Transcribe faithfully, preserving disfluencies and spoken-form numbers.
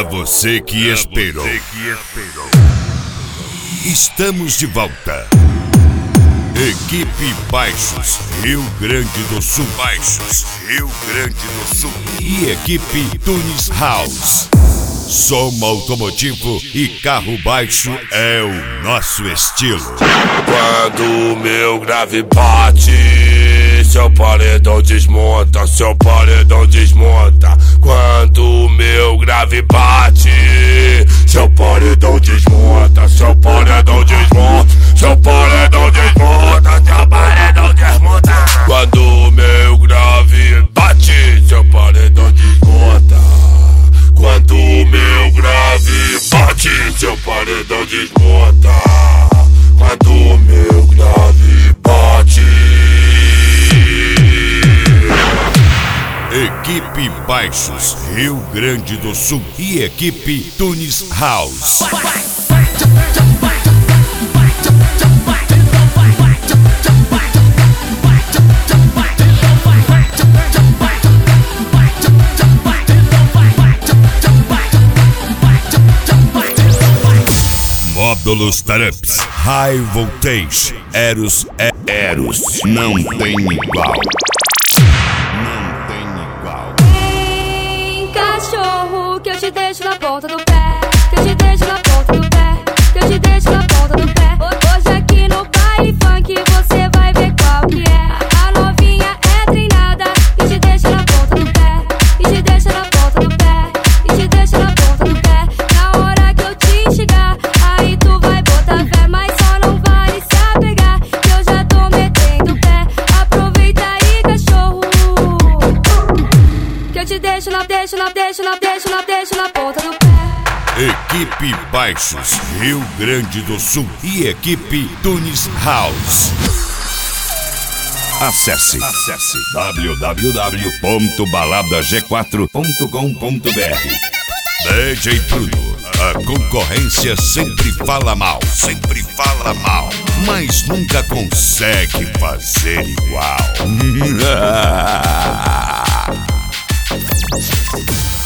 você que esperou. Estamos de volta. Equipe Baixos, Rio Grande do Sul. Baixos, Rio Grande do Sul. E equipe Tunis House. Som automotivo e carro baixo é o nosso estilo. Quando o meu grave bate, seu paredão desmonta, seu paredão desmonta. Quando o meu grave bate, seu paredão desmonta, seu paredão desmonta, seu paredão desmonta, seu paredão desmonta. Quando o meu grave bate, seu paredão desmonta. Quando o meu grave bate, seu paredão desmonta. Quando o meu grave bate. Equipe Baixos, Rio Grande do Sul. E equipe Tunis House. Módulos Taramps, High Voltage, Eros é Eros, não tem igual. Não tem igual. Vem, cachorro, que eu te deixo na ponta do pé, que eu te deixo na ponta do pé, que eu te deixo na ponta do pé. Hoje aqui no baile funk você vai ver qual que é. A novinha é treinada e te deixa na ponta do pé, e te deixa na ponta do pé, e te deixa na ponta do pé. Na hora que eu te chegar, aí tu vai botar fé, mas só não vale se apegar, que eu já tô metendo pé. Aproveita aí, cachorro, que eu te deixo na, deixo na, deixo na, deixo na, deixo na ponta do pé. Equipe Baixos, Rio Grande do Sul. E equipe Tunis House. Acesse, acesse w w w ponto balada g quatro ponto com ponto b r. D J Bruno, a concorrência sempre fala mal, sempre fala mal, mas nunca consegue fazer igual.